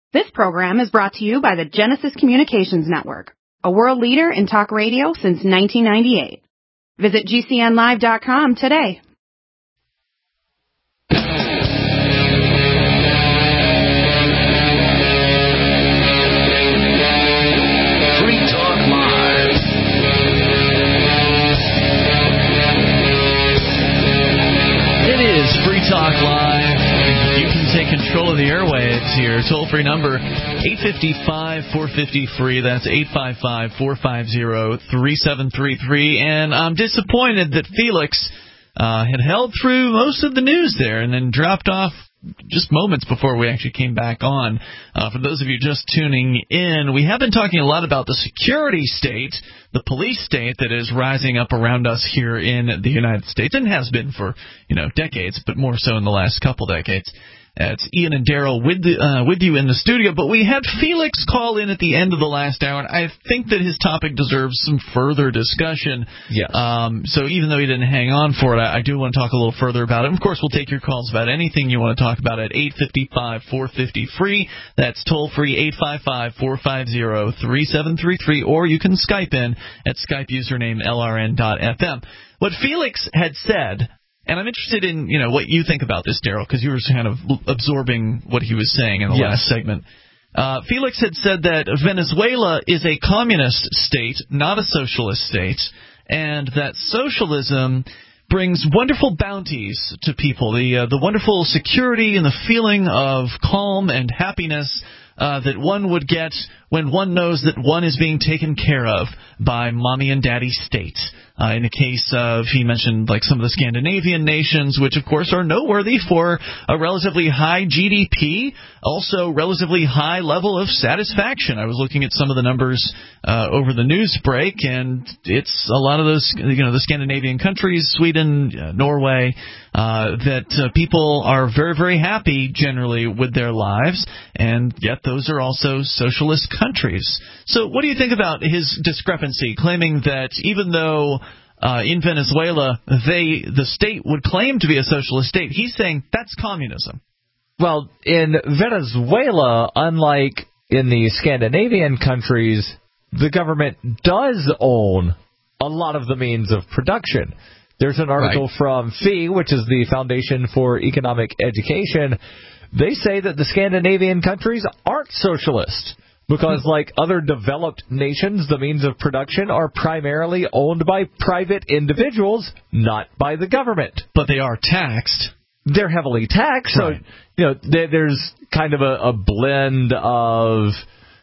This program is brought to you by the Genesis Communications Network, a world leader in talk radio since 1998. Visit GCNlive.com today. Free Talk Live. It is Free Talk Live. You can take control of the airwaves here. Toll-free number, 855-450-FREE. That's 855-450-3733. And I'm disappointed that Felix had held through most of the news there and then dropped off just moments before we actually came back on. For those of you just tuning in, we have been talking a lot about the security state, the police state that is rising up around us here in the United States, and has been for, decades, but more so in the last couple decades. It's Ian and Daryl with you in the studio, but we had Felix call in at the end of the last hour, and I think that his topic deserves some further discussion. Yes. So even though he didn't hang on for it, I do want to talk a little further about it. And of course, we'll take your calls about anything you want to talk about at 855-450-FREE. That's toll-free, 855-450-3733, or you can Skype in at Skype username LRN.FM. What Felix had said... And I'm interested in, what you think about this, Daryl, because you were kind of absorbing what he was saying in the last segment. Felix had said that Venezuela is a communist state, not a socialist state, and that socialism brings wonderful bounties to people, the wonderful security and the feeling of calm and happiness that one would get when one knows that one is being taken care of by mommy and daddy state. In the case of, he mentioned like some of the Scandinavian nations, which of course are noteworthy for a relatively high GDP, also relatively high level of satisfaction. I was looking at some of the numbers over the news break, and it's a lot of those, the Scandinavian countries, Sweden, Norway, that people are very, very happy generally with their lives, and yet those are also socialist countries. So what do you think about his discrepancy, claiming that even though in Venezuela the state would claim to be a socialist state, he's saying that's communism? Well, in Venezuela, unlike in the Scandinavian countries, the government does own a lot of the means of production. There's an article from FEE, which is the Foundation for Economic Education. They say that the Scandinavian countries aren't socialist because, like other developed nations, the means of production are primarily owned by private individuals, not by the government. But they are taxed. They're heavily taxed. Right. So, there's kind of a blend of,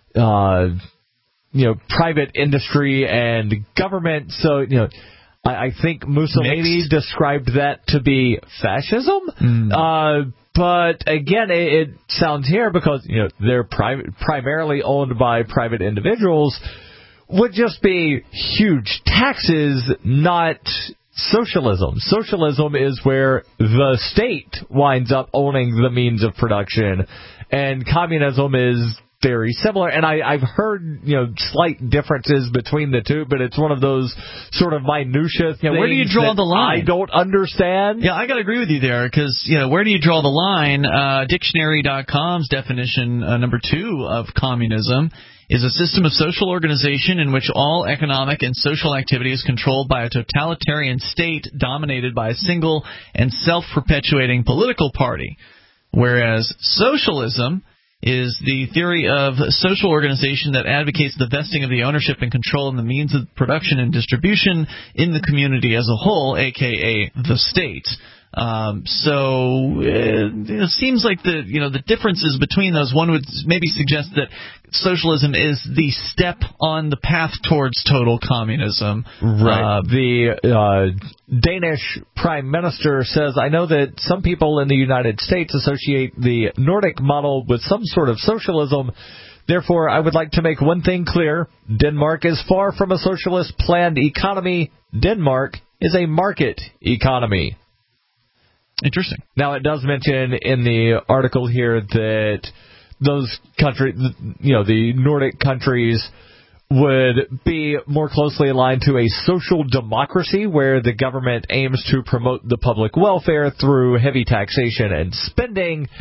private industry and government. So, I think Mussolini described that to be fascism. But again, it sounds here because they're primarily owned by private individuals, would just be huge taxes, not socialism. Socialism is where the state winds up owning the means of production, and communism is very similar. And I've heard, slight differences between the two, but it's one of those sort of minutia things. Where do you draw the line? I don't understand. Yeah, I got to agree with you there, because, where do you draw the line? Dictionary.com's definition, number 2 of communism, is a system of social organization in which all economic and social activity is controlled by a totalitarian state dominated by a single and self-perpetuating political party. Whereas socialism is the theory of social organization that advocates the vesting of the ownership and control in the means of production and distribution in the community as a whole, a.k.a. the state. So it seems like the differences between those, one would maybe suggest that socialism is the step on the path towards total communism. Right. The Danish Prime Minister says, I know that some people in the United States associate the Nordic model with some sort of socialism. Therefore, I would like to make one thing clear. Denmark is far from a socialist planned economy. Denmark is a market economy. Interesting. Now, it does mention in the article here that those countries, the Nordic countries, would be more closely aligned to a social democracy where the government aims to promote the public welfare through heavy taxation and spending.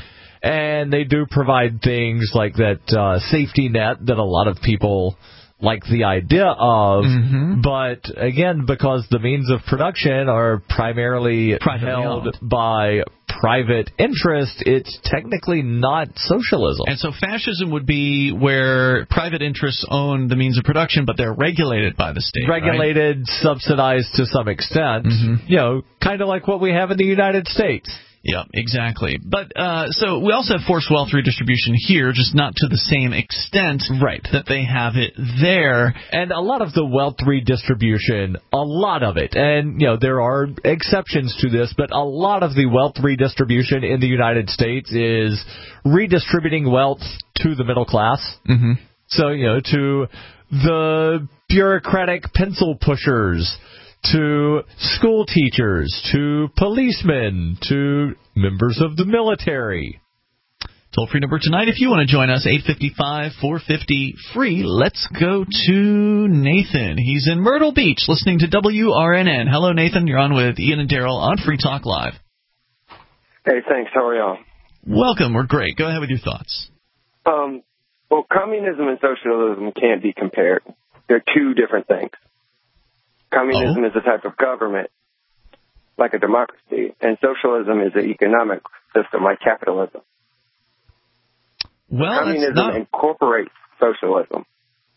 and they do provide things like that safety net that a lot of people like the idea of, but again, because the means of production are primarily held by private interest, it's technically not socialism. And so fascism would be where private interests own the means of production, but they're regulated by the state. Regulated, right? Subsidized to some extent, kind of like what we have in the United States. Yeah, exactly. But so we also have forced wealth redistribution here, just not to the same extent that they have it there. And a lot of the wealth redistribution, a lot of it, and there are exceptions to this, but a lot of the wealth redistribution in the United States is redistributing wealth to the middle class. So, to the bureaucratic pencil pushers, to school teachers, to policemen, to members of the military. Toll-free number tonight if you want to join us, 855-450-FREE. Let's go to Nathan. He's in Myrtle Beach listening to WRNN. Hello, Nathan. You're on with Ian and Daryl on Free Talk Live. Hey, thanks. How are y'all? Welcome. We're great. Go ahead with your thoughts. Well, communism and socialism can't be compared. They're two different things. Communism is a type of government, like a democracy, and socialism is an economic system, like capitalism. Well, communism incorporates socialism.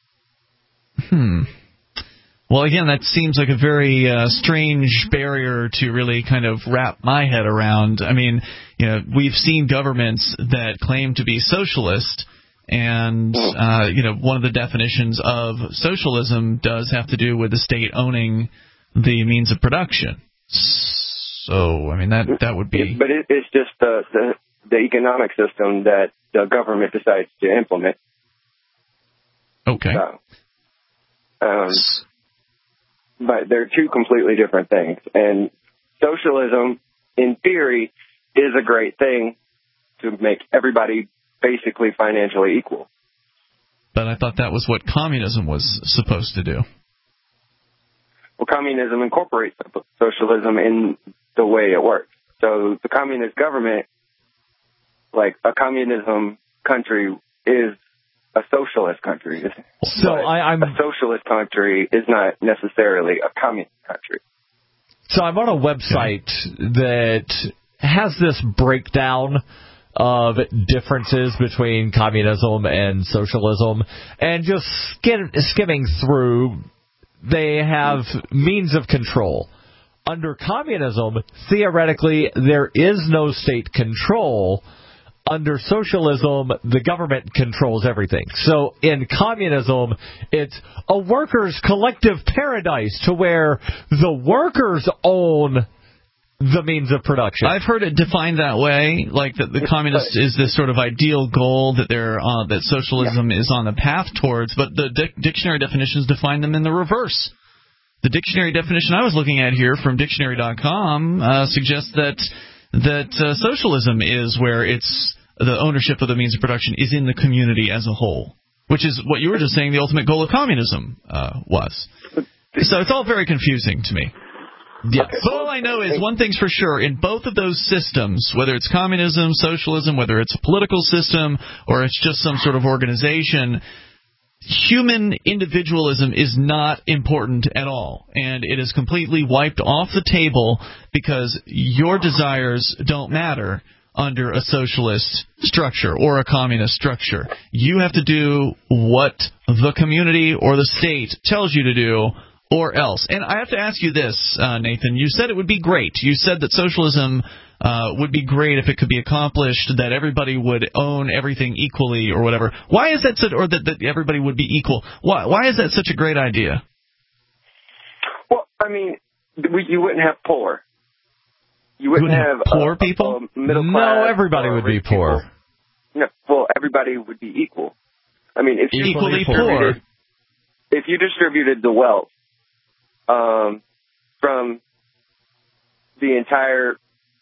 Well, again, that seems like a very strange barrier to really kind of wrap my head around. I mean, we've seen governments that claim to be socialist. And, one of the definitions of socialism does have to do with the state owning the means of production. So, I mean, that would be... But it's just the economic system that the government decides to implement. Okay. But they're two completely different things. And socialism, in theory, is a great thing to make everybody basically financially equal. But I thought that was what communism was supposed to do. Well, communism incorporates socialism in the way it works. So the communist government, like a communism country, is a socialist country. So a socialist country is not necessarily a communist country. So I'm on a website that has this breakdown of differences between communism and socialism, and just skimming through, they have means of control. Under communism, theoretically, there is no state control. Under socialism, the government controls everything. So in communism, it's a workers' collective paradise to where the workers own the means of production. I've heard it defined that way, like that the communist is this sort of ideal goal that that socialism is on the path towards, but the dictionary definitions define them in the reverse. The dictionary definition I was looking at here from dictionary.com suggests that socialism is where it's the ownership of the means of production is in the community as a whole, which is what you were just saying the ultimate goal of communism was. So it's all very confusing to me. Yes. But all I know is one thing's for sure, in both of those systems, whether it's communism, socialism, whether it's a political system, or it's just some sort of organization, human individualism is not important at all. And it is completely wiped off the table because your desires don't matter under a socialist structure or a communist structure. You have to do what the community or the state tells you to do, or else. And I have to ask you this, Nathan. You said it would be great. You said that socialism would be great if it could be accomplished, that everybody would own everything equally or whatever. Why is that such, or that everybody would be equal? Why is that such a great idea? Well, I mean, you wouldn't have poor. You wouldn't have poor people? Middle class. No, everybody would be poor. No, well, everybody would be equal. I mean, if you equally poor. If you distributed the wealth from the entire,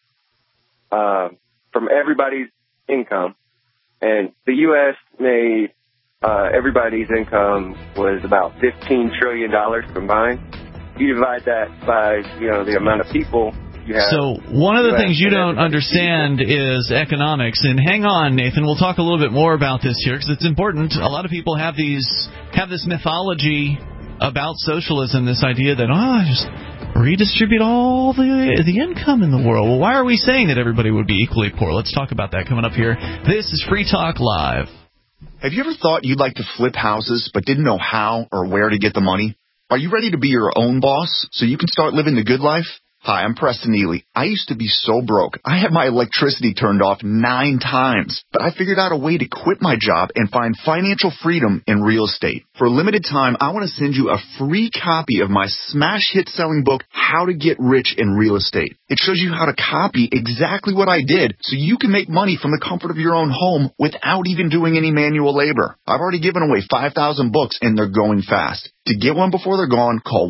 from everybody's income, and the U.S. made everybody's income was about $15 trillion combined. You divide that by, the amount of people, you have. So one of the things you don't understand is economics. And hang on, Nathan, we'll talk a little bit more about this here because it's important. A lot of people have this mythology about socialism, this idea that, just redistribute all the income in the world. Well, why are we saying that everybody would be equally poor? Let's talk about that coming up here. This is Free Talk Live. Have you ever thought you'd like to flip houses but didn't know how or where to get the money? Are you ready to be your own boss so you can start living the good life? Hi, I'm Preston Neely. I used to be so broke. I had my electricity turned off 9 times, but I figured out a way to quit my job and find financial freedom in real estate. For a limited time, I want to send you a free copy of my smash hit selling book, How to Get Rich in Real Estate. It shows you how to copy exactly what I did so you can make money from the comfort of your own home without even doing any manual labor. I've already given away 5,000 books and they're going fast. To get one before they're gone, call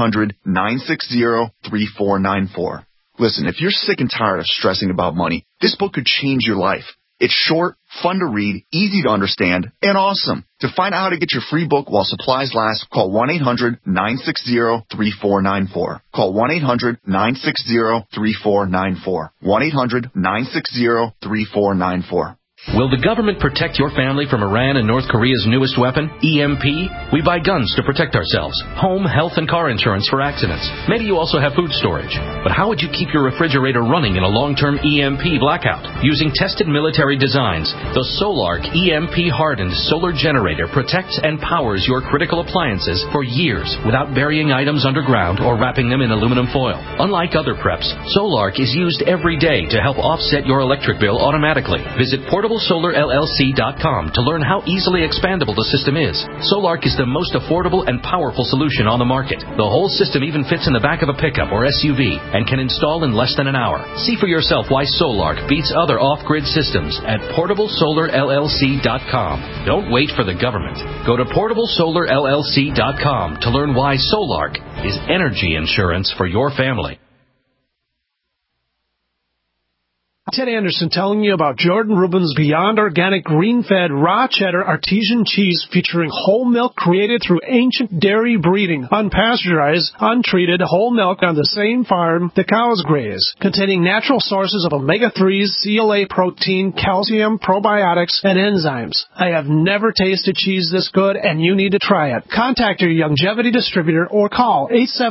1-800-960-3494. Listen, if you're sick and tired of stressing about money, this book could change your life. It's short, fun to read, easy to understand, and awesome. To find out how to get your free book while supplies last, call 1-800-960-3494. Call 1-800-960-3494. 1-800-960-3494. Will the government protect your family from Iran and North Korea's newest weapon, EMP? We buy guns to protect ourselves, home, health, and car insurance for accidents. Maybe you also have food storage. But how would you keep your refrigerator running in a long-term EMP blackout? Using tested military designs, the Solark EMP-hardened solar generator protects and powers your critical appliances for years without burying items underground or wrapping them in aluminum foil. Unlike other preps, Solark is used every day to help offset your electric bill automatically. Visit PortableSolarLLC.com to learn how easily expandable the system is. Solark is the most affordable and powerful solution on the market. The whole system even fits in the back of a pickup or SUV and can install in less than an hour. See for yourself why Solark beats other off-grid systems at PortableSolarLLC.com. Don't wait for the government. Go to PortableSolarLLC.com to learn why Solark is energy insurance for your family. Ted Anderson telling you about Jordan Rubin's Beyond Organic Green-Fed Raw Cheddar Artesian Cheese featuring whole milk created through ancient dairy breeding, unpasteurized, untreated whole milk on the same farm the cows graze, containing natural sources of omega-3s, CLA protein, calcium, probiotics, and enzymes. I have never tasted cheese this good, and you need to try it. Contact your Longevity distributor or call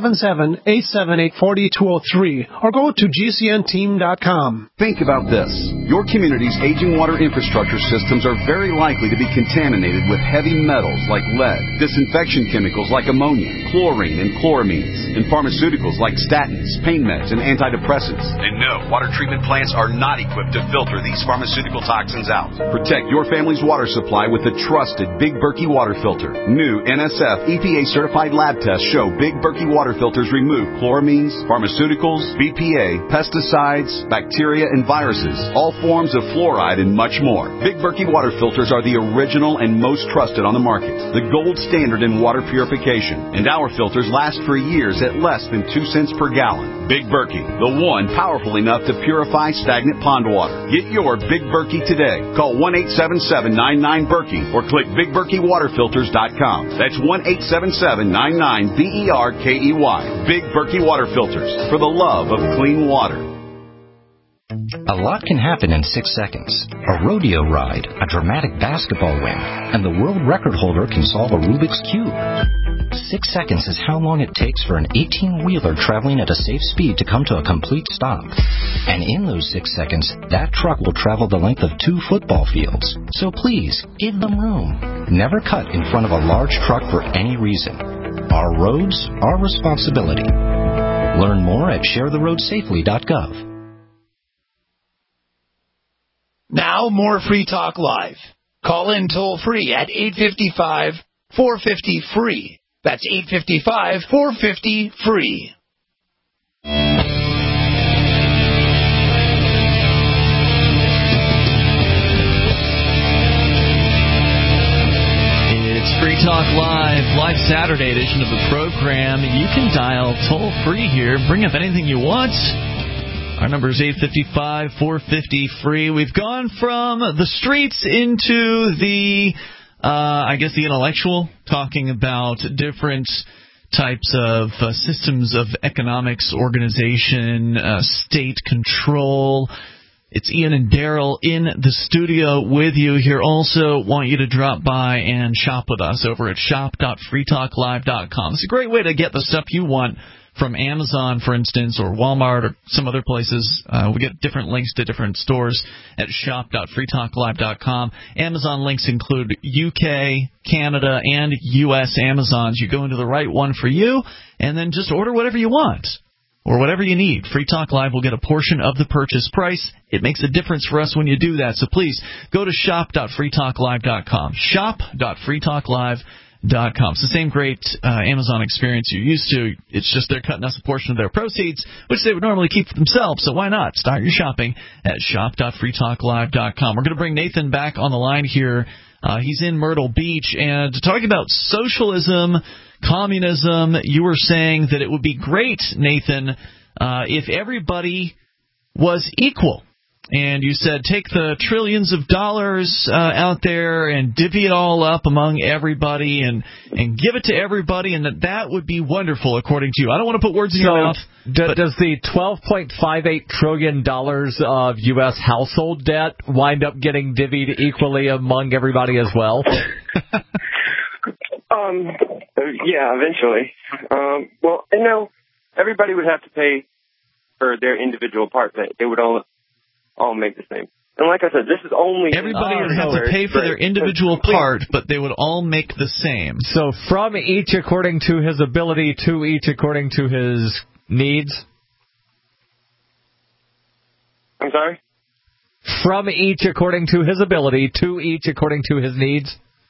877-878-4203 or go to GCNteam.com. Think about this. Your community's aging water infrastructure systems are very likely to be contaminated with heavy metals like lead, disinfection chemicals like ammonia, chlorine, and chloramines, and pharmaceuticals like statins, pain meds, and antidepressants. And no, water treatment plants are not equipped to filter these pharmaceutical toxins out. Protect your family's water supply with the trusted Big Berkey water filter. New NSF EPA-certified lab tests show Big Berkey water filters remove chloramines, pharmaceuticals, BPA, pesticides, bacteria, and viruses, all forms of fluoride, and much more. Big Berkey water filters are the original and most trusted on the market, the gold standard in water purification, and our filters last for years at less than 2 cents per gallon. Big Berkey, the one powerful enough to purify stagnant pond water. Get your Big Berkey today. Call 1-877-99-BERKEY or click BigBerkeyWaterFilters.com. That's 1-877-99-BERKEY. Big Berkey Water Filters, for the love of clean water. A lot can happen in 6 seconds. A rodeo ride, a dramatic basketball win, and the world record holder can solve a Rubik's Cube. 6 seconds is how long it takes for an 18-wheeler traveling at a safe speed to come to a complete stop. And in those 6 seconds, that truck will travel the length of 2 football fields. So please, give them room. Never cut in front of a large truck for any reason. Our roads, our responsibility. Learn more at sharetheroadsafely.gov. Now, more Free Talk Live. Call in toll-free at 855-450-FREE. That's 855-450-FREE. It's Free Talk live Saturday edition of the program. You can dial toll-free here. Bring up anything you want. Our number is 855-450-FREE. We've gone from the streets into the, the intellectual, talking about different types of systems of economics, organization, state control. It's Ian and Daryl in the studio with you here. Also want you to drop by and shop with us over at shop.freetalklive.com. It's a great way to get the stuff you want from Amazon, for instance, or Walmart or some other places. We get different links to different stores at shop.freetalklive.com. Amazon links include UK, Canada, and U.S. Amazons. You go into the right one for you, and then just order whatever you want or whatever you need. Free Talk Live will get a portion of the purchase price. It makes a difference for us when you do that. So please go to shop.freetalklive.com. Shop.freetalklive.com. It's the same great Amazon experience you're used to. It's just they're cutting us a portion of their proceeds, which they would normally keep for themselves. So why not start your shopping at shop.freetalklive.com. We're going to bring Nathan back on the line here. He's in Myrtle Beach, and talking about socialism, communism, you were saying that it would be great, Nathan, if everybody was equal. And you said take the trillions of dollars out there and divvy it all up among everybody and give it to everybody, and that would be wonderful, according to you. I don't want to put words in your mouth. Does the $12.58 trillion of U.S. household debt wind up getting divvied equally among everybody as well? Yeah, eventually. Well, everybody would have to pay for their individual part. They would all make the same. And like I said, this is only... Everybody would have to pay for their individual part, but they would all make the same. So from each according to his ability to each according to his needs? I'm sorry? From each according to his ability to each according to his needs?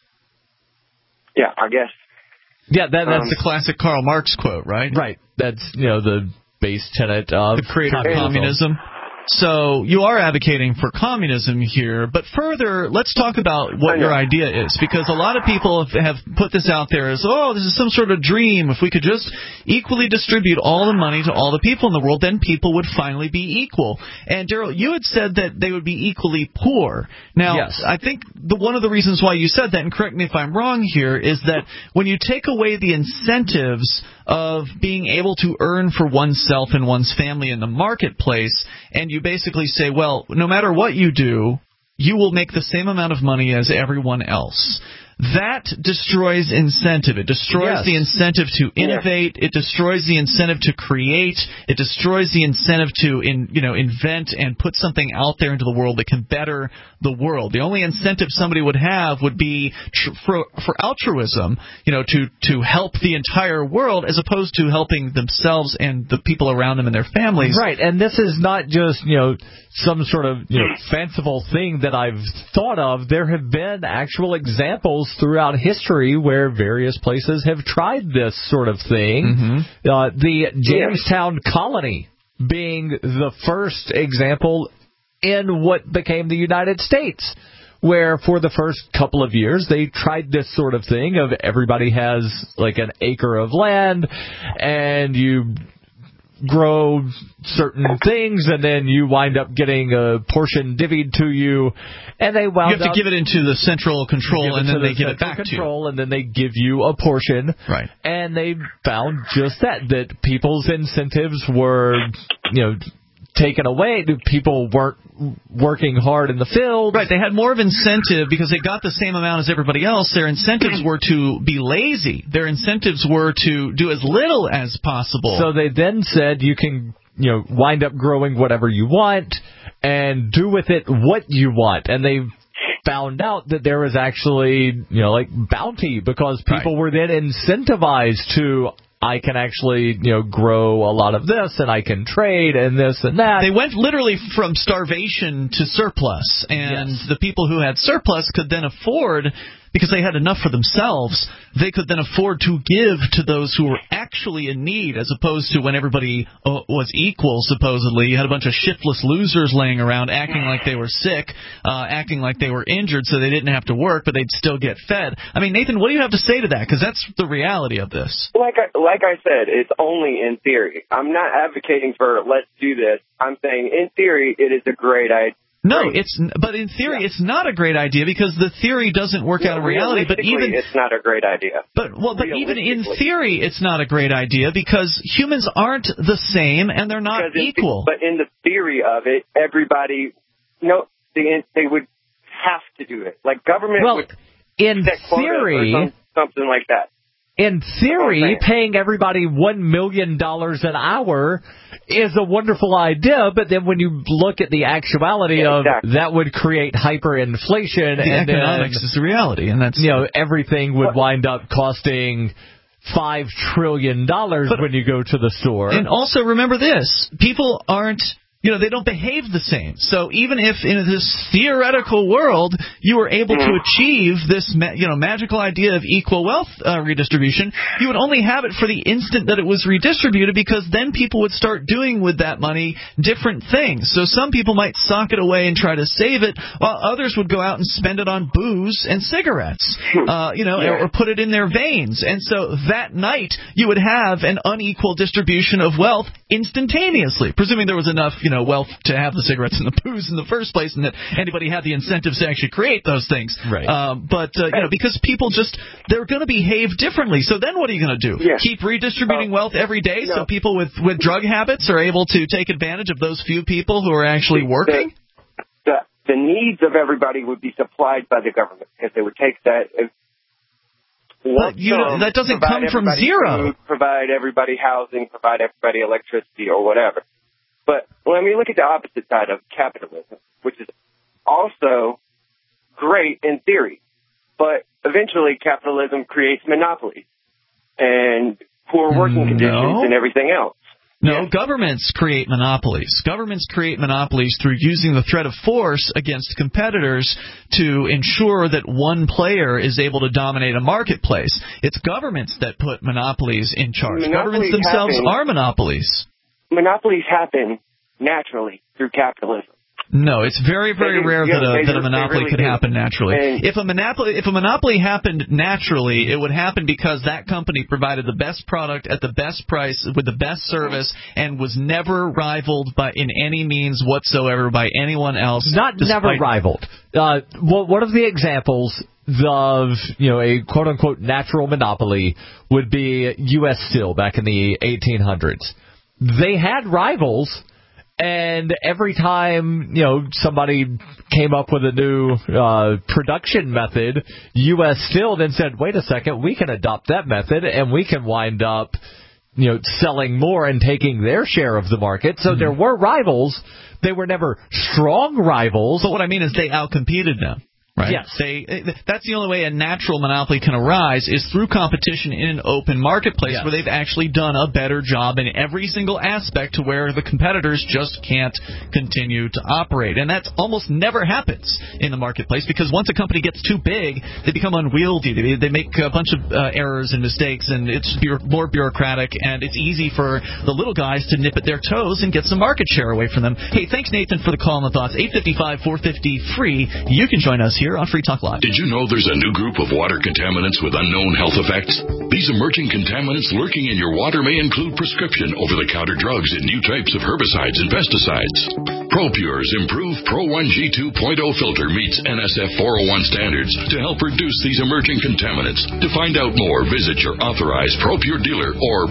Yeah, I guess. Yeah, that's the classic Karl Marx quote, right? Right. That's, the base tenet of... the creator of communism. So you are advocating for communism here, but further, let's talk about what your idea is, because a lot of people have put this out there as, this is some sort of dream. If we could just equally distribute all the money to all the people in the world, then people would finally be equal. And, Daryl, you had said that they would be equally poor. Now, yes. I think one of the reasons why you said that, and correct me if I'm wrong here, is that when you take away the incentives of being able to earn for oneself and one's family in the marketplace, and you basically say, well, no matter what you do, you will make the same amount of money as everyone else. That destroys incentive. It destroys the incentive to innovate. It destroys the incentive to create. It destroys the incentive to invent and put something out there into the world that can better the world. The only incentive somebody would have would be for altruism, to help the entire world as opposed to helping themselves and the people around them and their families. Right, and this is not just, some sort of fanciful thing that I've thought of. There have been actual examples throughout history where various places have tried this sort of thing. Mm-hmm. The Jamestown colony being the first example in what became the United States, where for the first couple of years they tried this sort of thing of everybody has like an acre of land and you grow certain things, and then you wind up getting a portion divvied to you, and they wound up... You have to give it into the central control, and then they give it back to you. And then they give you a portion. Right. And they found just that people's incentives were, taken away. People weren't working hard in the field. Right, they had more of incentive because they got the same amount as everybody else. Their incentives were to be lazy. Their incentives were to do as little as possible. So they then said you can, wind up growing whatever you want and do with it what you want. And they found out that there was actually, like bounty, because people were then incentivized to, I can actually, grow a lot of this, and I can trade and this and that. They went literally from starvation to surplus, and the people who had surplus could then afford, because they had enough for themselves, they could then afford to give to those who were actually in need, as opposed to when everybody was equal, supposedly. You had a bunch of shiftless losers laying around acting like they were sick, acting like they were injured so they didn't have to work, but they'd still get fed. I mean, Nathan, what do you have to say to that? Because that's the reality of this. Like I said, it's only in theory. I'm not advocating for let's do this. I'm saying in theory it is a great No, but in theory, it's not a great idea because the theory doesn't work out in reality. But even it's not a great idea. But even in theory, it's not a great idea because humans aren't the same and they're not equal. But in the theory of it, everybody, they would have to do it. Like government would in theory, or something like that. In theory, paying everybody $1 million an hour is a wonderful idea, but then when you look at the actuality of that would create hyperinflation, and economics is the reality, and that's everything would wind up costing $5 trillion when you go to the store. And also remember this: people aren't. They don't behave the same. So even if in this theoretical world you were able to achieve this, magical idea of equal wealth redistribution, you would only have it for the instant that it was redistributed, because then people would start doing with that money different things. So some people might sock it away and try to save it, while others would go out and spend it on booze and cigarettes, or put it in their veins. And so that night you would have an unequal distribution of wealth instantaneously, presuming there was enough, wealth to have the cigarettes and the booze in the first place, and that anybody had the incentives to actually create those things. Right. Because people they're going to behave differently. So then what are you going to do? Keep redistributing wealth every day so people with drug habits are able to take advantage of those few people who are actually working? The needs of everybody would be supplied by the government if they would take that. But that doesn't come from zero. Food, provide everybody housing, provide everybody electricity or whatever. But when we look at the opposite side of capitalism, which is also great in theory, but eventually capitalism creates monopolies and poor working conditions and everything else. No, governments create monopolies. Governments create monopolies through using the threat of force against competitors to ensure that one player is able to dominate a marketplace. It's governments that put monopolies in charge. Governments themselves are monopolies. Monopolies happen naturally through capitalism. No, it's very, very rare that a monopoly could happen naturally. If a monopoly happened naturally, it would happen because that company provided the best product at the best price with the best service and was never rivaled in any means whatsoever by anyone else. Never rivaled. One of the examples of a quote unquote natural monopoly would be U.S. Steel back in the 1800s. They had rivals, and every time, somebody came up with a new production method, U.S. Steel then said, wait a second, we can adopt that method, and we can wind up, selling more and taking their share of the market. So there were rivals. They were never strong rivals. But what I mean is they outcompeted them. Right? Yes. That's the only way a natural monopoly can arise is through competition in an open marketplace where they've actually done a better job in every single aspect to where the competitors just can't continue to operate. And that almost never happens in the marketplace because once a company gets too big, they become unwieldy. They make a bunch of errors and mistakes, and it's more bureaucratic, and it's easy for the little guys to nip at their toes and get some market share away from them. Hey, thanks, Nathan, for the call and the thoughts. 855-450-FREE. You can join us here on Free Talk Live. Did you know there's a new group of water contaminants with unknown health effects? These emerging contaminants lurking in your water may include prescription over-the-counter drugs and new types of herbicides and pesticides. ProPure's improved Pro 1G 2.0 filter meets NSF 401 standards to help reduce these emerging contaminants. To find out more, visit your authorized ProPure dealer or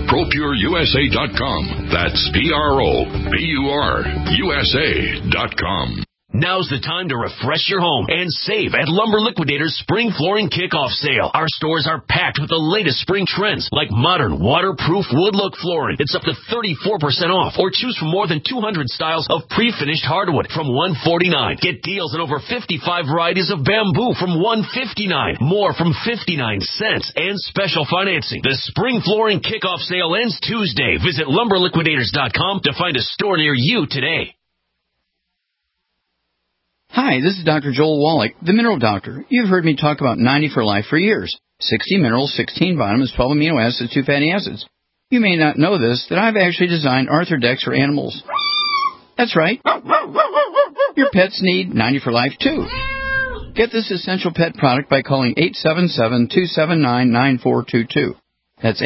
ProPureUSA.com. That's ProPureUSA.com. Now's the time to refresh your home and save at Lumber Liquidators Spring Flooring Kickoff Sale. Our stores are packed with the latest spring trends like modern waterproof wood look flooring. It's up to 34% off, or choose from more than 200 styles of pre-finished hardwood from $149. Get deals on over 55 varieties of bamboo from $159. More from 59 cents and special financing. The Spring Flooring Kickoff Sale ends Tuesday. Visit LumberLiquidators.com to find a store near you today. Hi, this is Dr. Joel Wallach, the Mineral Doctor. You've heard me talk about 90 for Life for years. 60 minerals, 16 vitamins, 12 amino acids, 2 fatty acids. You may not know this, that I've actually designed Arthrodex for animals. That's right. Your pets need 90 for Life, too. Get this essential pet product by calling 877-279-9422. That's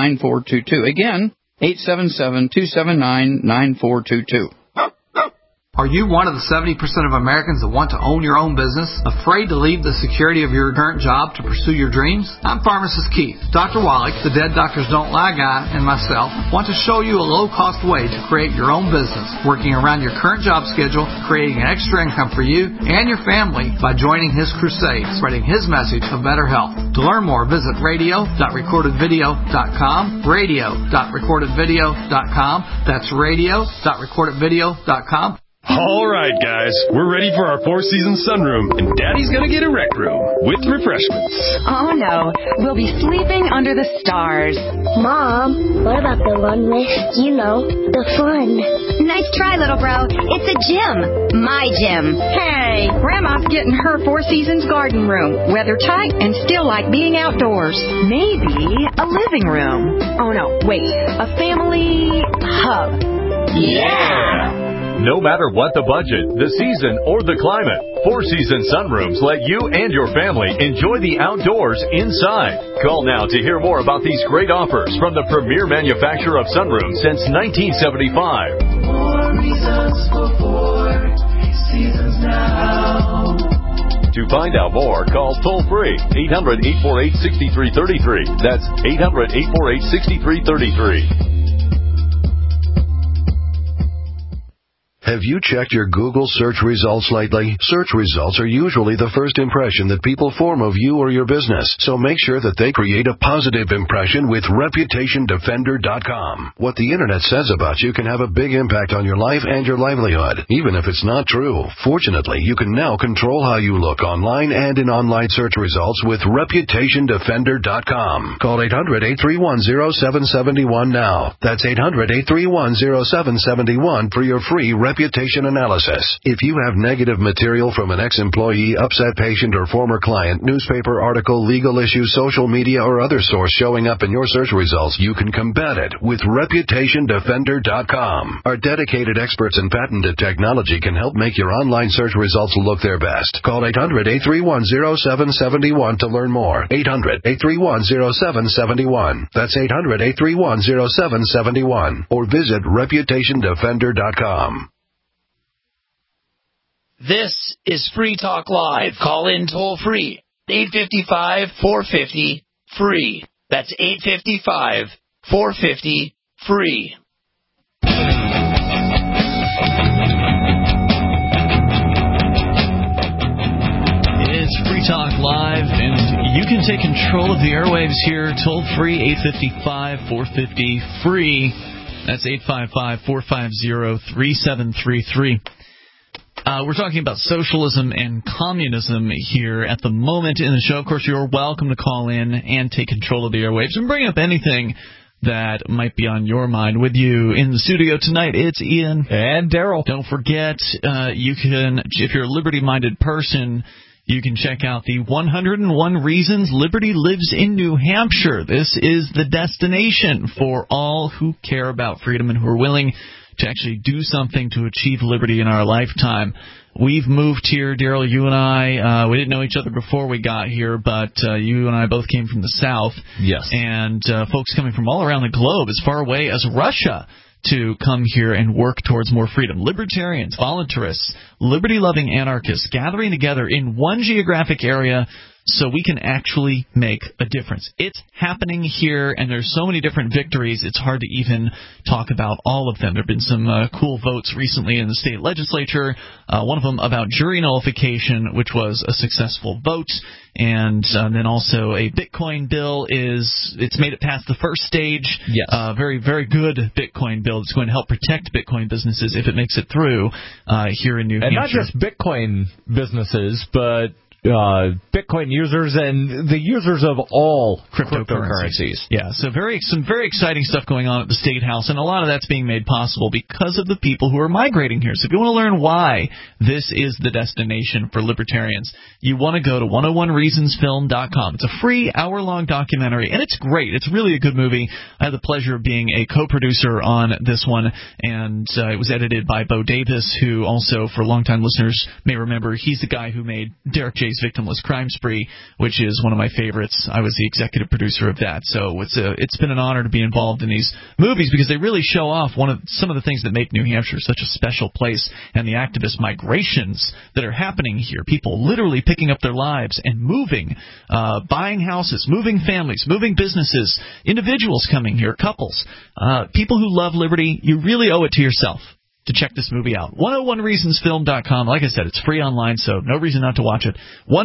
877-279-9422. Again, 877-279-9422. Are you one of the 70% of Americans that want to own your own business, afraid to leave the security of your current job to pursue your dreams? I'm Pharmacist Keith. Dr. Wallach, the Dead Doctors Don't Lie guy, and myself want to show you a low-cost way to create your own business, working around your current job schedule, creating an extra income for you and your family by joining his crusade, spreading his message of better health. To learn more, visit radio.recordedvideo.com, radio.recordedvideo.com. That's radio.recordedvideo.com. All right, guys, we're ready for our four-season sunroom, and Daddy's gonna get a rec room with refreshments. Oh, no, we'll be sleeping under the stars. Mom, what about the one with, the fun? Nice try, little bro. It's a gym. My gym. Hey, Grandma's getting her Four Seasons garden room. Weather tight and still like being outdoors. Maybe a living room. Oh, no, wait, a family hub. Yeah! No matter what the budget, the season, or the climate, Four Seasons Sunrooms let you and your family enjoy the outdoors inside. Call now to hear more about these great offers from the premier manufacturer of sunrooms since 1975. More reasons for Four Seasons now. To find out more, call toll-free 800-848-6333. That's 800-848-6333. Have you checked your Google search results lately? Search results are usually the first impression that people form of you or your business, so make sure that they create a positive impression with ReputationDefender.com. What the Internet says about you can have a big impact on your life and your livelihood, even if it's not true. Fortunately, you can now control how you look online and in online search results with ReputationDefender.com. Call 800-831-0771 now. That's 800-831-0771 for your free reputation analysis. If you have negative material from an ex-employee, upset patient, or former client, newspaper article, legal issue, social media, or other source showing up in your search results, you can combat it with ReputationDefender.com. Our dedicated experts in patented technology can help make your online search results look their best. Call 800-831-0771 to learn more. 800-831-0771. That's 800-831-0771. Or visit ReputationDefender.com. This is Free Talk Live. Call in toll free. 855-450-FREE. That's 855-450-FREE. It's Free Talk Live, and you can take control of the airwaves here toll free. 855-450-FREE. That's 855-450-3733. We're talking about socialism and communism here at the moment in the show. Of course, you're welcome to call in and take control of the airwaves and bring up anything that might be on your mind. With you in the studio tonight, it's Ian. And Daryl. Don't forget, you can, if you're a liberty-minded person, you can check out the 101 Reasons Liberty Lives in New Hampshire. This is the destination for all who care about freedom and who are willing to actually do something to achieve liberty in our lifetime. We've moved here, Daryl, you and I. We didn't know each other before we got here, but you and I both came from the South. Yes. And folks coming from all around the globe, as far away as Russia, to come here and work towards more freedom. Libertarians, voluntarists, liberty-loving anarchists gathering together in one geographic area so we can actually make a difference. It's happening here, and there's so many different victories, it's hard to even talk about all of them. There have been some cool votes recently in the state legislature, one of them about jury nullification, which was a successful vote, and then also a Bitcoin bill it's made it past the first stage. Yes. Very, very good Bitcoin bill. It's going to help protect Bitcoin businesses if it makes it through here in New Hampshire. And not just Bitcoin businesses, but Bitcoin users and the users of all cryptocurrencies. Yeah, so some very exciting stuff going on at the State House, and a lot of that's being made possible because of the people who are migrating here. So if you want to learn why this is the destination for libertarians, you want to go to 101reasonsfilm.com. It's a free hour-long documentary, and it's great. It's really a good movie. I had the pleasure of being a co-producer on this one, and it was edited by Bo Davis, who also, for longtime listeners, may remember, he's the guy who made Derek J. Kelly's Victimless Crime Spree, which is one of my favorites. I was the executive producer of that, so it's been an honor to be involved in these movies because they really show off some of the things that make New Hampshire such a special place, and the activist migrations that are happening here. People literally picking up their lives and moving, buying houses, moving families, moving businesses, individuals coming here, couples, people who love liberty. You really owe it to yourself to check this movie out. 101reasonsfilm.com. Like I said, it's free online, so no reason not to watch it.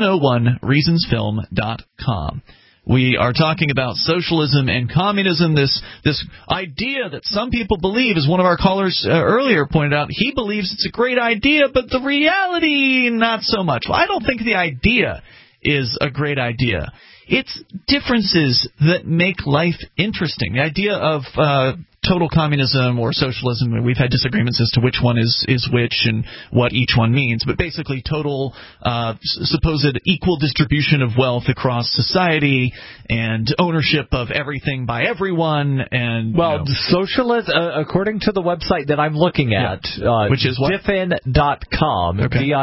101reasonsfilm.com. We are talking about socialism and communism, this idea that some people believe, as one of our callers earlier pointed out, he believes it's a great idea, but the reality, not so much. Well, I don't think the idea is a great idea. It's differences that make life interesting. The idea of total communism or socialism, we've had disagreements as to which one is which and what each one means, but basically total supposed equal distribution of wealth across society and ownership of everything by everyone. And socialism, according to the website that I'm looking at, which is what? Diffen.com,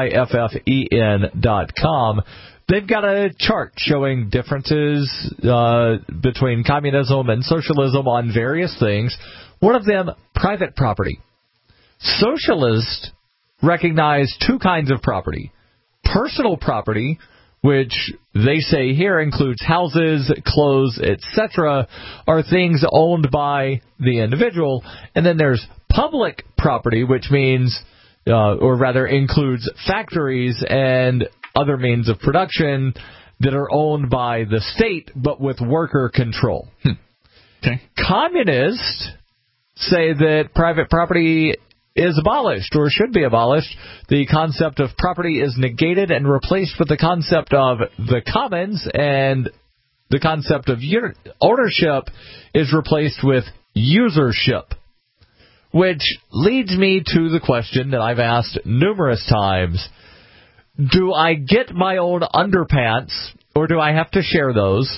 Diffen.com, they've got a chart showing differences between communism and socialism on various things. One of them, private property. Socialists recognize two kinds of property. Personal property, which they say here includes houses, clothes, etc., are things owned by the individual. And then there's public property, which means, or rather includes factories and other means of production that are owned by the state, but with worker control. Okay. Communists say that private property is abolished or should be abolished. The concept of property is negated and replaced with the concept of the commons, and the concept of ownership is replaced with usership. Which leads me to the question that I've asked numerous times. Do I get my own underpants, or do I have to share those?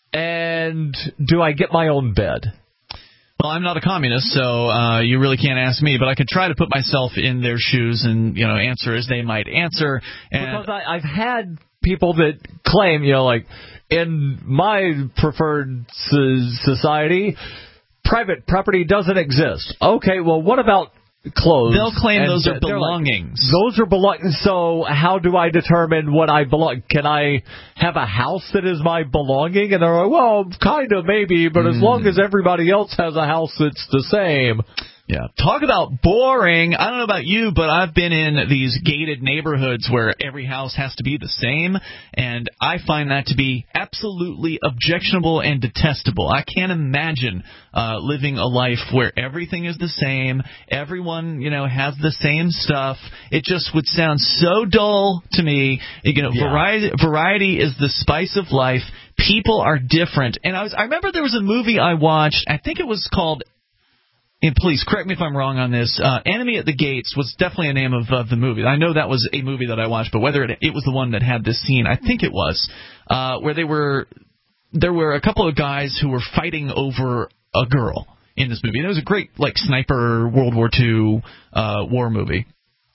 And do I get my own bed? Well, I'm not a communist, so you really can't ask me, but I could try to put myself in their shoes and, answer as they might answer. Because I've had people that claim, like, in my preferred society, private property doesn't exist. Okay, well, what about clothes? They'll claim those are belongings. Those are belongings. So how do I determine what I belong? Can I have a house that is my belonging? And they're like, well, kind of, maybe, but as long as everybody else has a house that's the same. Yeah. Talk about boring. I don't know about you, but I've been in these gated neighborhoods where every house has to be the same, and I find that to be absolutely objectionable and detestable. I can't imagine living a life where everything is the same, everyone, has the same stuff. It just would sound so dull to me. Variety is the spice of life. People are different. And I remember there was a movie I watched, I think it was called, and please correct me if I'm wrong on this, Enemy at the Gates was definitely a name of the movie. I know that was a movie that I watched, but whether it was the one that had this scene, I think it was, where there were a couple of guys who were fighting over a girl in this movie. And it was a great, sniper World War II war movie.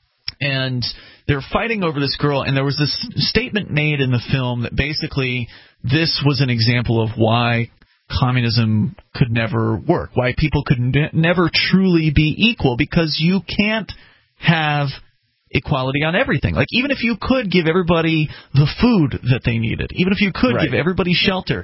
And they were fighting over this girl, and there was this statement made in the film that basically this was an example of why communism could never work, why people could never truly be equal, because you can't have equality on everything. Even if you could give everybody the food that they needed, even if you could give everybody shelter,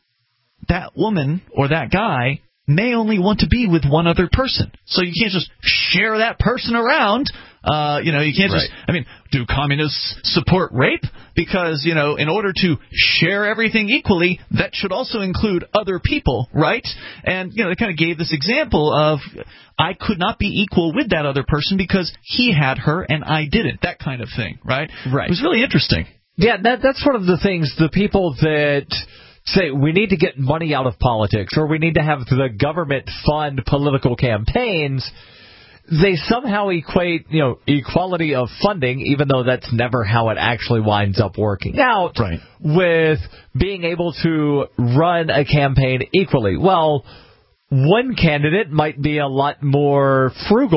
that woman or that guy may only want to be with one other person. So you can't just share that person around. You can't just, do communists support rape? Because, in order to share everything equally, that should also include other people, right? And, they kind of gave this example of, I could not be equal with that other person because he had her and I didn't. That kind of thing, right? Right. It was really interesting. Yeah, that's one of the things, the people that say we need to get money out of politics or we need to have the government fund political campaigns, they somehow equate, equality of funding, even though that's never how it actually winds up working out, with being able to run a campaign equally. Well, one candidate might be a lot more frugal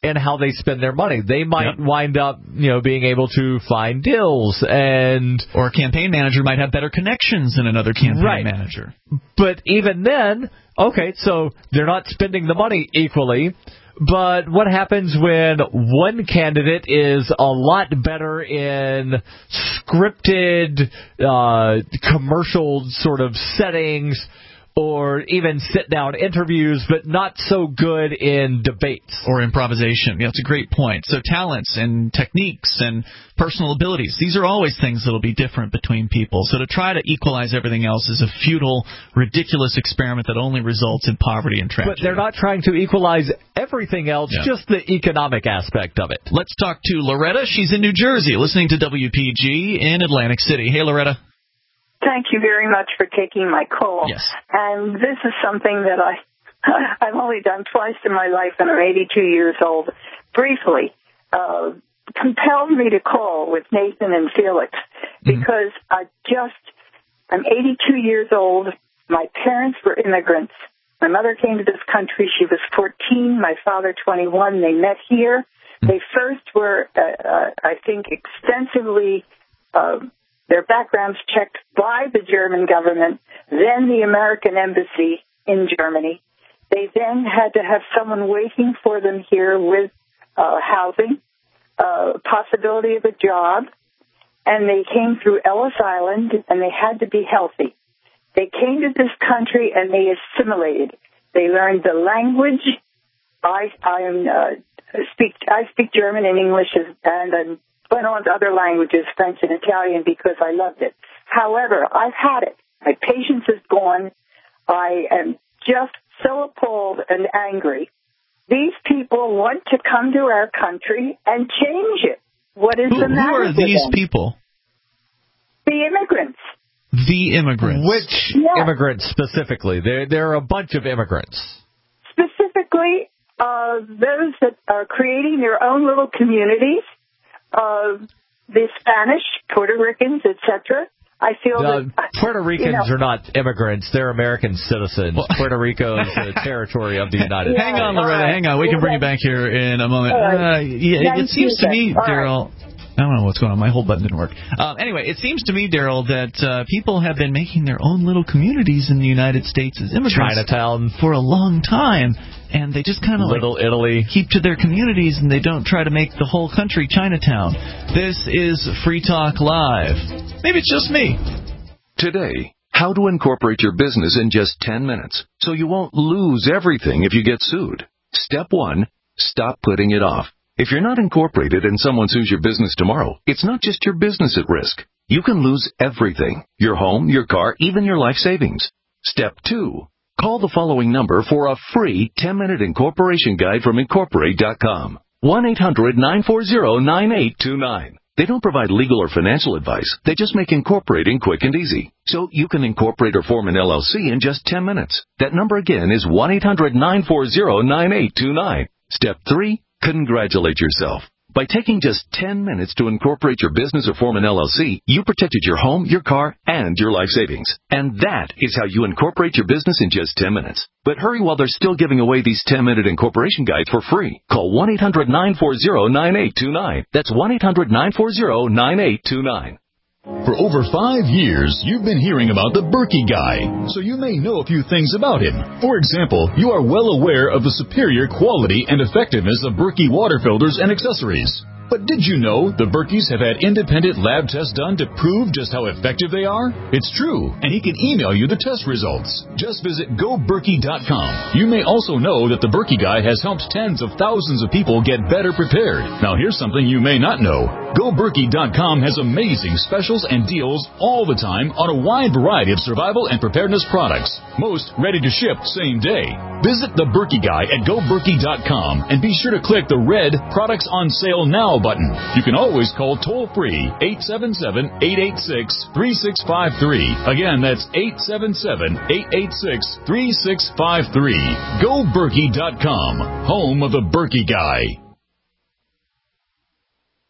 in how they spend their money. They might wind up, being able to find deals, or a campaign manager might have better connections than another campaign manager. But even then, okay, so they're not spending the money equally. But what happens when one candidate is a lot better in scripted commercial sort of settings, or even sit-down interviews, but not so good in debates? Or improvisation. Yeah, that's a great point. So talents and techniques and personal abilities, these are always things that will be different between people. So to try to equalize everything else is a futile, ridiculous experiment that only results in poverty and tragedy. But they're not trying to equalize everything else, just the economic aspect of it. Let's talk to Loretta. She's in New Jersey, listening to WPG in Atlantic City. Hey, Loretta. Thank you very much for taking my call. Yes. And this is something that I've only done twice in my life, and I'm 82 years old. Briefly, compelled me to call with Nathan and Felix because I'm 82 years old. My parents were immigrants. My mother came to this country. She was 14. My father, 21. They met here. They first were, I think, extensively their backgrounds checked by the German government, then the American embassy in Germany. They then had to have someone waiting for them here with housing, possibility of a job, and they came through Ellis Island, and they had to be healthy. They came to this country, and they assimilated. They learned the language. I speak German and English, and went on to other languages, French and Italian, because I loved it. However, I've had it. My patience is gone. I am just so appalled and angry. These people want to come to our country and change it. What is the matter with them? Who are these people? The immigrants. The immigrants. Which immigrants specifically? There are a bunch of immigrants. Specifically, those that are creating their own little communities. The Spanish, Puerto Ricans, etc. I feel that Puerto Ricans are not immigrants; they're American citizens. Puerto Rico is a territory of the United States. Hang on, Loretta. Hang on. We can bring you back here in a moment. It seems to me, Daryl. I don't know what's going on. My whole button didn't work. Anyway, it seems to me, Daryl, that people have been making their own little communities in the United States as immigrants Chinatown for a long time, and they just kind of Little Italy keep to their communities, and they don't try to make the whole country Chinatown. This is Free Talk Live. Maybe it's just me. Today, how to incorporate your business in just 10 minutes so you won't lose everything if you get sued. Step 1, stop putting it off. If you're not incorporated and someone sues your business tomorrow, it's not just your business at risk. You can lose everything: your home, your car, even your life savings. Step 2, call the following number for a free 10-minute incorporation guide from Incorporate.com. 1-800-940-9829. They don't provide legal or financial advice. They just make incorporating quick and easy. So you can incorporate or form an LLC in just 10 minutes. That number again is 1-800-940-9829. Step 3, congratulate yourself. By taking just 10 minutes to incorporate your business or form an LLC, you protected your home, your car, and your life savings. And that is how you incorporate your business in just 10 minutes. But hurry while they're still giving away these 10-minute incorporation guides for free. Call 1-800-940-9829. That's 1-800-940-9829. For over 5 years, you've been hearing about the Berkey Guy, so you may know a few things about him. For example, you are well aware of the superior quality and effectiveness of Berkey water filters and accessories. But did you know the Berkeys have had independent lab tests done to prove just how effective they are? It's true, and he can email you the test results. Just visit GoBerkey.com. You may also know that the Berkey Guy has helped tens of thousands of people get better prepared. Now here's something you may not know. GoBerkey.com has amazing specials and deals all the time on a wide variety of survival and preparedness products. Most ready to ship same day. Visit the Berkey Guy at GoBerkey.com and be sure to click the red Products on Sale Now button. You can always call toll-free 877-886-3653. Again, that's 877-886-3653. GoBerkey.com, home of the Berkey Guy.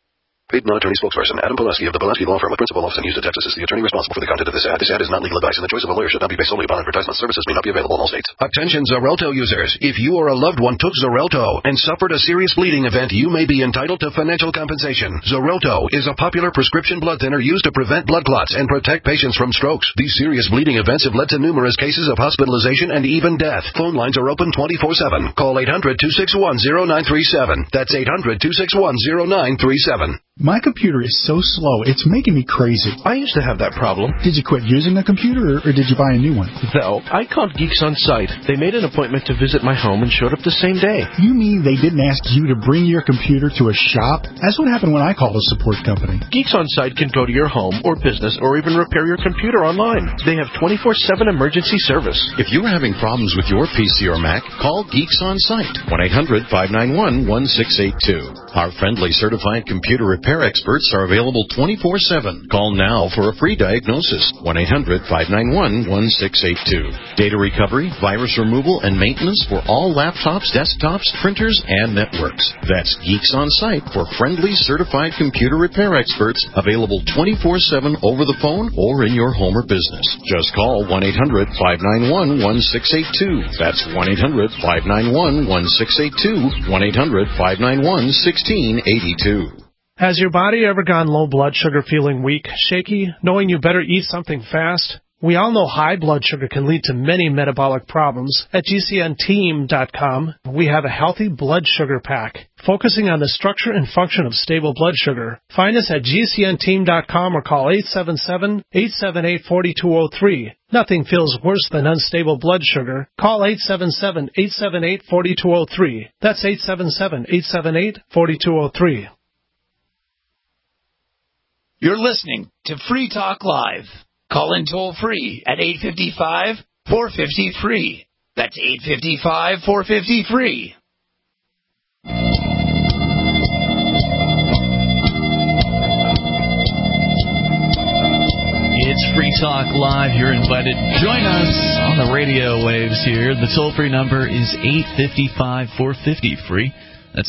Paid non-attorney spokesperson Adam Pulaski of the Pulaski Law Firm, a principal office in Houston, Texas, is the attorney responsible for the content of this ad. This ad is not legal advice, and the choice of a lawyer should not be based solely upon advertisement. Services may not be available in all states. Attention Xarelto users. If you or a loved one took Xarelto and suffered a serious bleeding event, you may be entitled to financial compensation. Xarelto is a popular prescription blood thinner used to prevent blood clots and protect patients from strokes. These serious bleeding events have led to numerous cases of hospitalization and even death. Phone lines are open 24/7. Call 800-261-0937. That's 800-261-0937. My computer is so slow, it's making me crazy. I used to have that problem. Did you quit using the computer, or did you buy a new one? No, I called Geeks On Site. They made an appointment to visit my home and showed up the same day. You mean they didn't ask you to bring your computer to a shop? That's what happened when I called a support company. Geeks On Site can go to your home or business or even repair your computer online. They have 24/7 emergency service. If you're having problems with your PC or Mac, call Geeks On Site, 1-800-591-1682. Our friendly certified computer repair experts are available 24/7. Call now for a free diagnosis, 1-800-591-1682. Data recovery, virus removal, and maintenance for all laptops, desktops, printers, and networks. That's Geeks On Site for friendly certified computer repair experts, available 24/7 over the phone or in your home or business. Just call 1-800-591-1682. That's 1-800-591-1682, 1-800-591-1682. Has your body ever gone low blood sugar, feeling weak, shaky, knowing you better eat something fast? We all know high blood sugar can lead to many metabolic problems. At GCNteam.com, we have a healthy blood sugar pack, focusing on the structure and function of stable blood sugar. Find us at GCNteam.com or call 877-878-4203. Nothing feels worse than unstable blood sugar. Call 877-878-4203. That's 877-878-4203. You're listening to Free Talk Live. Call in toll-free at 855-450-FREE. That's 855-450-FREE. It's Free Talk Live. You're invited to join us on the radio waves here. The toll-free number is 855-450-FREE. That's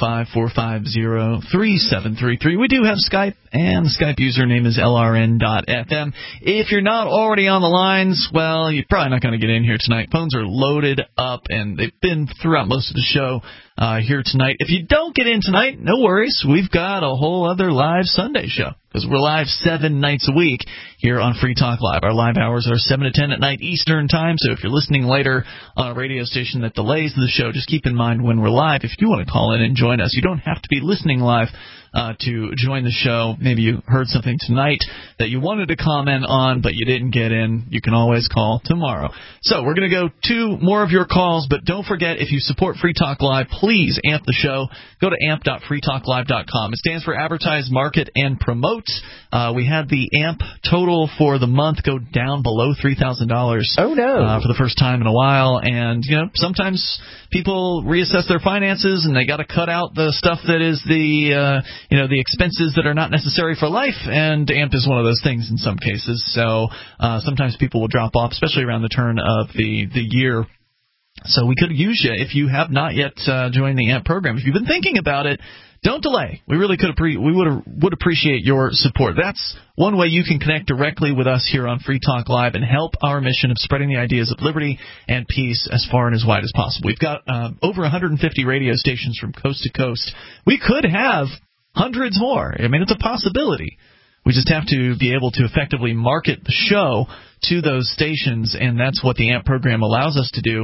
855-450-3733. We do have Skype, and the Skype username is LRN.FM. If you're not already on the lines, well, you're probably not going to get in here tonight. Phones are loaded up, and they've been throughout most of the show here tonight. If you don't get in tonight, no worries. We've got a whole other live Sunday show, because we're live 7 nights a week here on Free Talk Live. Our live hours are 7 to 10 at night Eastern Time, so if you're listening later on a radio station that delays the show, just keep in mind when we're live, if you want to call in and join us, you don't have to be listening live to join the show. Maybe you heard something tonight that you wanted to comment on, but you didn't get in. You can always call tomorrow. So we're going to go to more of your calls, but don't forget, if you support Free Talk Live, please amp the show. Go to amp.freetalklive.com. It stands for Advertise, Market, and Promote. We had the AMP total for the month go down below $3,000. Oh, no. For the first time in a while. And, you know, sometimes people reassess their finances and they got to cut out the stuff that is the expenses that are not necessary for life, and AMP is one of those things in some cases. So sometimes people will drop off, especially around the turn of the year. So we could use you if you have not yet joined the AMP program. If you've been thinking about it, don't delay. We really would appreciate your support. That's one way you can connect directly with us here on Free Talk Live and help our mission of spreading the ideas of liberty and peace as far and as wide as possible. We've got over 150 radio stations from coast to coast. We could have hundreds more. I mean, it's a possibility. We just have to be able to effectively market the show to those stations, and that's what the AMP program allows us to do.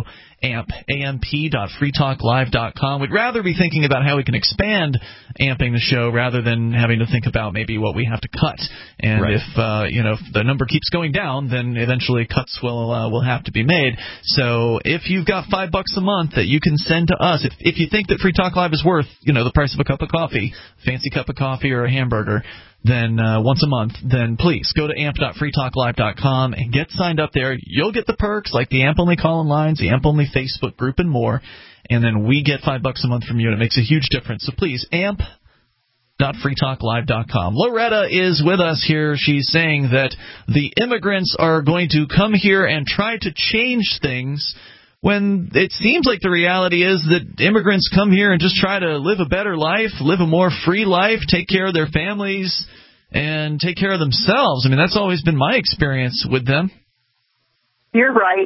amp.freetalklive.com. We'd rather be thinking about how we can expand amping the show rather than having to think about maybe what we have to cut. And right. if the number keeps going down, then eventually cuts will have to be made. So if you've got $5 a month that you can send to us, if you think that Free Talk Live is worth the price of a cup of coffee, fancy cup of coffee or a hamburger, then once a month, then please go to amp.freetalklive.com and get signed up there. You'll get the perks like the AMP-only call-in lines, the AMP-only Facebook group, and more. And then we get $5 a month from you, and it makes a huge difference. So please, amp.freetalklive.com. Loretta is with us here. She's saying that the immigrants are going to come here and try to change things when it seems like the reality is that immigrants come here and just try to live a better life, live a more free life, take care of their families, and take care of themselves. I mean, that's always been my experience with them. You're right.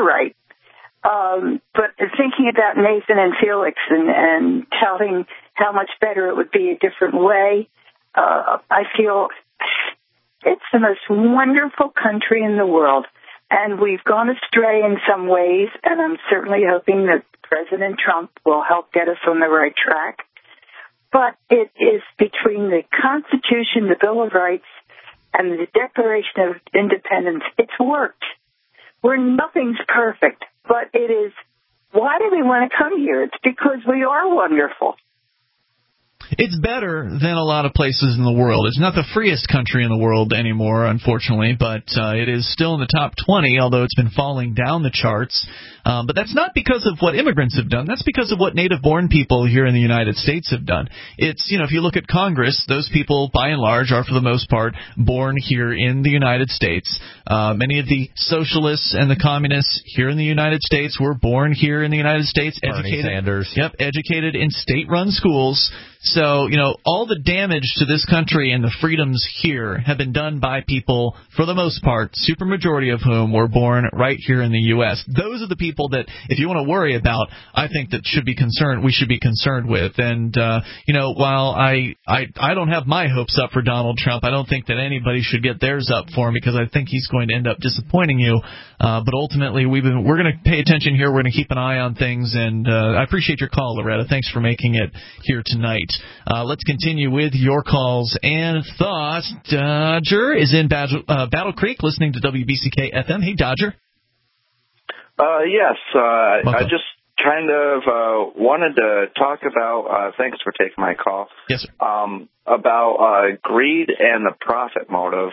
But thinking about Nathan and Felix and telling how much better it would be a different way, I feel it's the most wonderful country in the world. And we've gone astray in some ways, and I'm certainly hoping that President Trump will help get us on the right track. But it is between the Constitution, the Bill of Rights, and the Declaration of Independence, it's worked. Nothing's perfect, but it is, why do we want to come here? It's because we are wonderful. It's better than a lot of places in the world. It's not the freest country in the world anymore, unfortunately, but it is still in the top 20, although it's been falling down the charts. But that's not because of what immigrants have done. That's because of what native-born people here in the United States have done. It's, if you look at Congress, those people, by and large, are for the most part born here in the United States. Many of the socialists and the communists here in the United States were born here in the United States, Bernie Sanders. Yep, educated in state-run schools. So, all the damage to this country and the freedoms here have been done by people, for the most part, supermajority of whom were born right here in the U.S. Those are the people that, if you want to worry about, I think that we should be concerned with. And, while I don't have my hopes up for Donald Trump, I don't think that anybody should get theirs up for him, because I think he's going to end up disappointing you. But ultimately, we're going to pay attention here. We're going to keep an eye on things. And I appreciate your call, Loretta. Thanks for making it here tonight. Let's continue with your calls and thoughts. Dodger is in Battle Creek, listening to WBCK FM. Hey, Dodger. Yes, I just kind of wanted to talk about, thanks for taking my call. Yes, sir. About greed and the profit motive.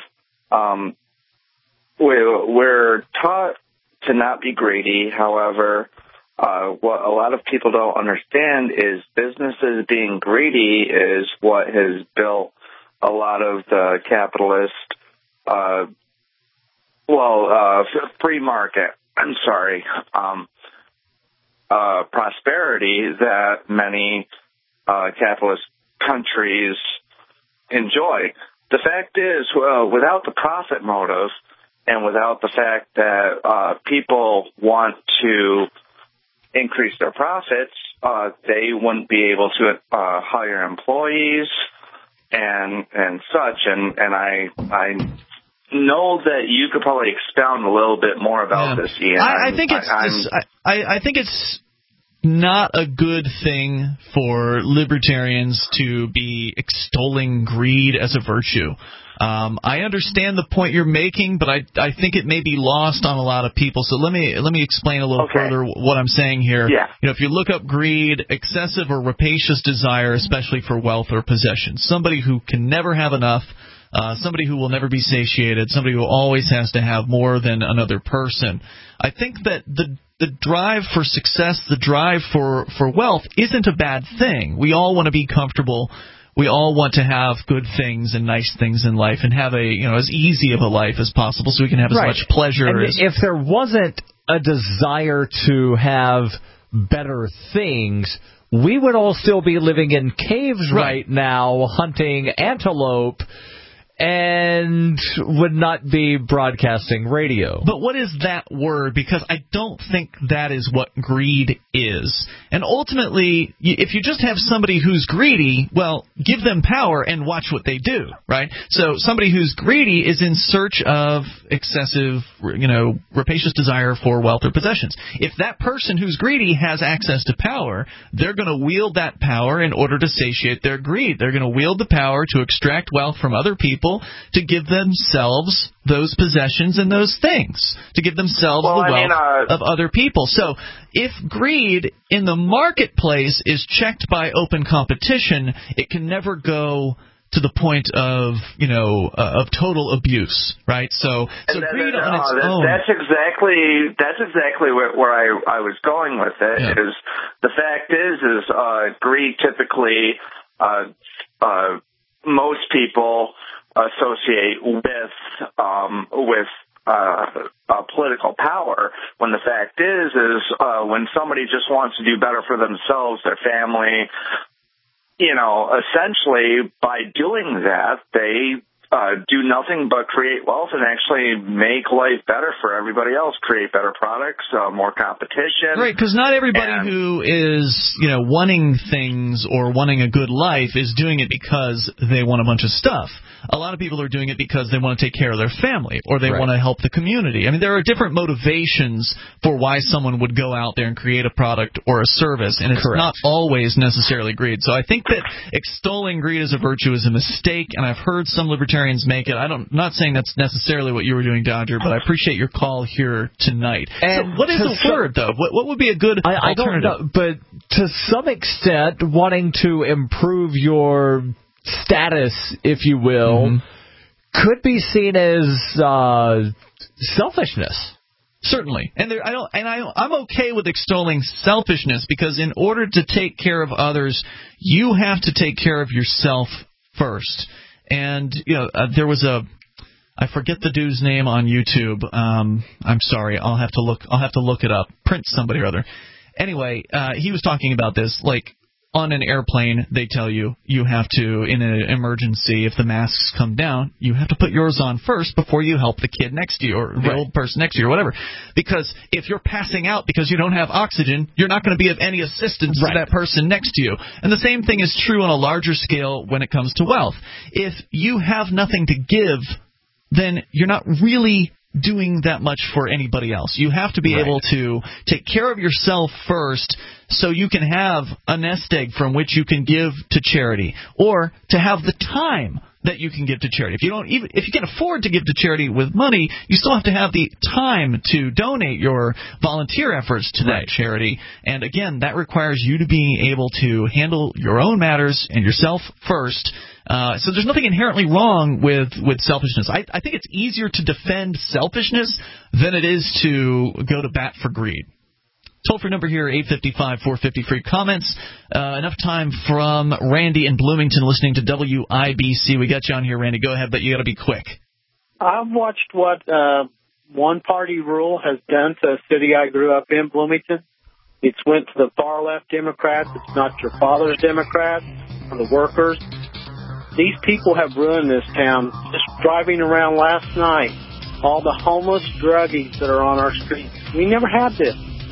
We're taught to not be greedy. However, what a lot of people don't understand is businesses being greedy is what has built a lot of the capitalist, free market, prosperity that many capitalist countries enjoy. The fact is, without the profit motive and without the fact that people want to increase their profits, they wouldn't be able to hire employees and such. And I know that you could probably expound a little bit more about this, Ian. I think it's not a good thing for libertarians to be extolling greed as a virtue. I understand the point you're making, but I think it may be lost on a lot of people. So let me explain a little further what I'm saying here. Yeah. If you look up greed, excessive or rapacious desire, especially for wealth or possessions, somebody who can never have enough, somebody who will never be satiated, somebody who always has to have more than another person. I think that the drive for success, the drive for wealth isn't a bad thing. We all want to be comfortable. We all want to have good things and nice things in life and have as easy of a life as possible so we can have as much pleasure. And if there wasn't a desire to have better things, we would all still be living in caves right now, hunting antelope, and would not be broadcasting radio. But what is that word? Because I don't think that is what greed is. And ultimately, if you just have somebody who's greedy, well, give them power and watch what they do, right? So somebody who's greedy is in search of excessive, rapacious desire for wealth or possessions. If that person who's greedy has access to power, they're going to wield that power in order to satiate their greed. They're going to wield the power to extract wealth from other people, to give themselves those possessions and those things, to give themselves the wealth of other people. So if greed in the marketplace is checked by open competition, it can never go to the point of of total abuse, right? So greed on its own. That's exactly where I was going with it. Yeah. Is the fact is greed typically most people associate with political power, when the fact is when somebody just wants to do better for themselves, their family, essentially by doing that, they do nothing but create wealth and actually make life better for everybody else, create better products, more competition. Right, because not everybody who is, wanting things or wanting a good life is doing it because they want a bunch of stuff. A lot of people are doing it because they want to take care of their family or they want to help the community. I mean, there are different motivations for why someone would go out there and create a product or a service, and it's not always necessarily greed. So I think that extolling greed as a virtue is a mistake, and I've heard some libertarians make it. I'm not saying that's necessarily what you were doing, Dodger, but I appreciate your call here tonight. And so what is the word, though? What would be a good alternative? I don't know, but to some extent, wanting to improve your status, if you will, could be seen as selfishness. Certainly, and I'm okay with extolling selfishness, because in order to take care of others, you have to take care of yourself first. And there was I forget the dude's name on YouTube. I'm sorry, I'll have to look it up. Prince somebody or other. Anyway, he was talking about this, like, on an airplane, they tell you have to, in an emergency, if the masks come down, you have to put yours on first before you help the kid next to you or the old person next to you or whatever. Because if you're passing out because you don't have oxygen, you're not going to be of any assistance to that person next to you. And the same thing is true on a larger scale when it comes to wealth. If you have nothing to give, then you're not really doing that much for anybody else. You have to be able to take care of yourself first, so you can have a nest egg from which you can give to charity, or to have the time that you can give to charity. If you can afford to give to charity with money, you still have to have the time to donate your volunteer efforts to that charity. And again, that requires you to be able to handle your own matters and yourself first. So there's nothing inherently wrong with selfishness. I think it's easier to defend selfishness than it is to go to bat for greed. Toll-free number here, 855-450-FREE. Comments. Enough time from Randy in Bloomington listening to WIBC. We got you on here, Randy. Go ahead, but you got to be quick. I've watched what one-party rule has done to a city I grew up in, Bloomington. It's went to the far-left Democrats. It's not your father's Democrats or the workers. These people have ruined this town. Just driving around last night, all the homeless druggies that are on our streets. We never had this.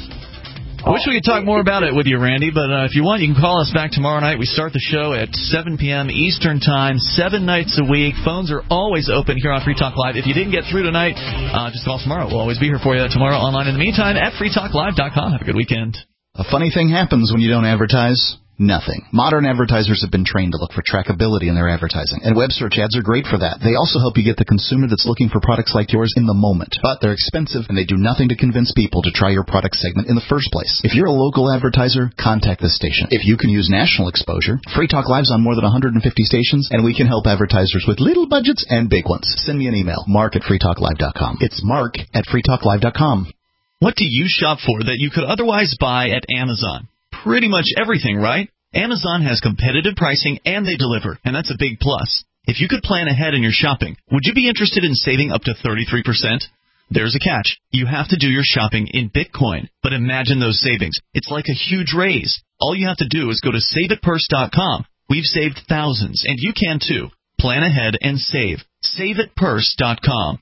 I wish we could talk more about it with you, Randy, but if you want, you can call us back tomorrow night. We start the show at 7 p.m. Eastern Time, 7 nights a week. Phones are always open here on Free Talk Live. If you didn't get through tonight, just call us tomorrow. We'll always be here for you tomorrow online. In the meantime, at freetalklive.com. Have a good weekend. A funny thing happens when you don't advertise. Nothing. Modern advertisers have been trained to look for trackability in their advertising, and web search ads are great for that. They also help you get the consumer that's looking for products like yours in the moment. But they're expensive, and they do nothing to convince people to try your product segment in the first place. If you're a local advertiser, contact this station. If you can use national exposure, Free Talk Live's on more than 150 stations, and we can help advertisers with little budgets and big ones. Send me an email, mark@freetalklive.com. It's mark@freetalklive.com. What do you shop for that you could otherwise buy at Amazon? Pretty much everything, right? Amazon has competitive pricing and they deliver, and that's a big plus. If you could plan ahead in your shopping, would you be interested in saving up to 33%? There's a catch. You have to do your shopping in Bitcoin. But imagine those savings. It's like a huge raise. All you have to do is go to SaveItPurse.com. We've saved thousands, and you can too. Plan ahead and save. SaveItPurse.com.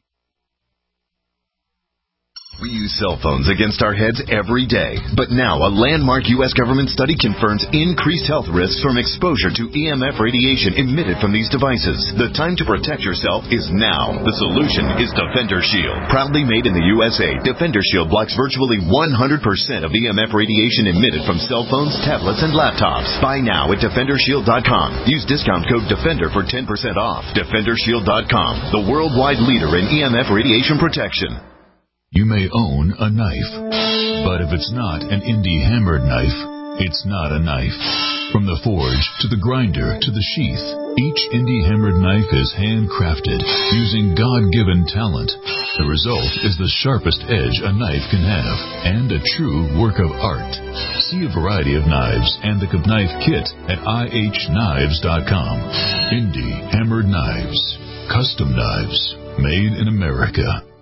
We use cell phones against our heads every day. But now a landmark U.S. government study confirms increased health risks from exposure to EMF radiation emitted from these devices. The time to protect yourself is now. The solution is Defender Shield. Proudly made in the USA, Defender Shield blocks virtually 100% of EMF radiation emitted from cell phones, tablets, and laptops. Buy now at DefenderShield.com. Use discount code DEFENDER for 10% off. DefenderShield.com, the worldwide leader in EMF radiation protection. You may own a knife, but if it's not an indie hammered knife, it's not a knife. From the forge to the grinder to the sheath, each indie hammered knife is handcrafted using God-given talent. The result is the sharpest edge a knife can have and a true work of art. See a variety of knives and the knife kit at IHKnives.com. Indie hammered knives, custom knives, made in America.